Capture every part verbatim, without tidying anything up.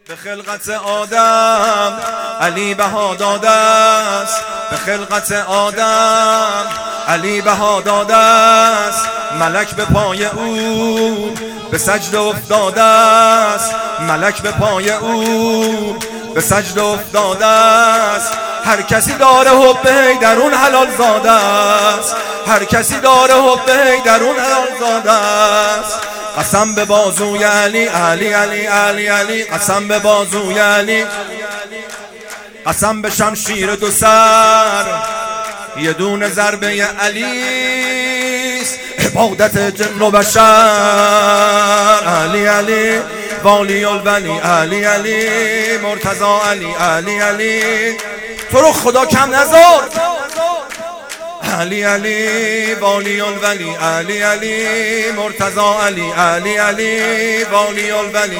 به خلقت آدم علی بها داده است، به خلقت آدم علی بها داده است. ملک به پای او به سجده افتاده است، ملک به پای او به سجده افتاده است. هر کسی داره حب حیدرون حلال زاده است، هر کسی داره حب حیدرون حلال زاده است. قسم به بازوی علی علی علی علی علی، قسم به بازوی علی، قسم به شمشیر دو سر، یه دونه ضربه علیست عبادت جن و بشر. علی علی والی الولی، علی علی مرتضی، علی علی علی تو رو خدا کم نذار. علی علی والی الولی، علی علی مرتضی، علی علی علی والی الولی.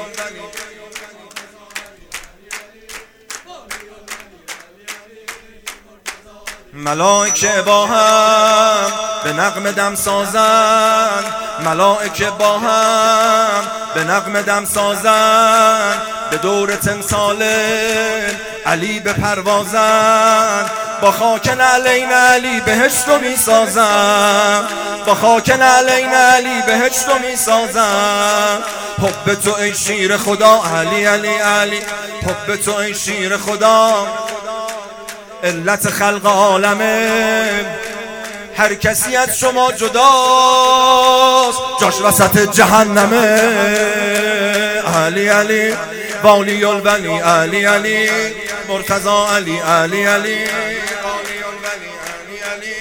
ملائکه با هم به نغمه دم سازند، ملائکه با هم به نغمه دم سازند. به دور تمثال علی به پروازند، با خاک نعلین علی بهشت رو می سازم، با خاک نعلین علی بهشت رو می سازم. حب تو ای شیر خدا علی علی علی، حب تو ای شیر خدا علت خلق عالمه. هر کسی از شما جداست جاش وسط جهنمه. علی علی والی الولی، علی علی مرتضی، علی علی علی والی الولی، علی علی.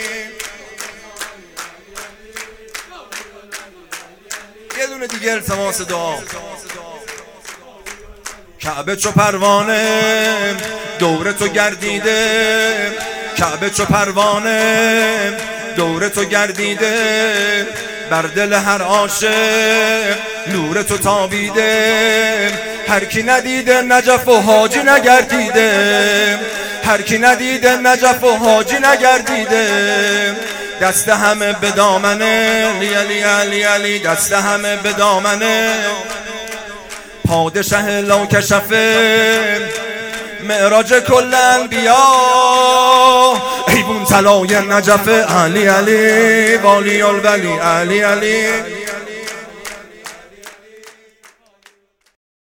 یه دونه دیگه التماس دعا. کعبه چو پروانه دور تو گردیده، کعبه چو پروانه دور تو گردیده. بر دل هر عاشق نور تو تابیده. هر کی ندیده نجف و حاجی نگردیده، هر کی ندیده نجف و حاجی نگردیده. دست همه به دامنه علی علی علی علی، دست همه به دامنه. پادشه لاکشفه معراج کل انبیا، ایوون طلای نجف، علی علی والی الولی، علی علی.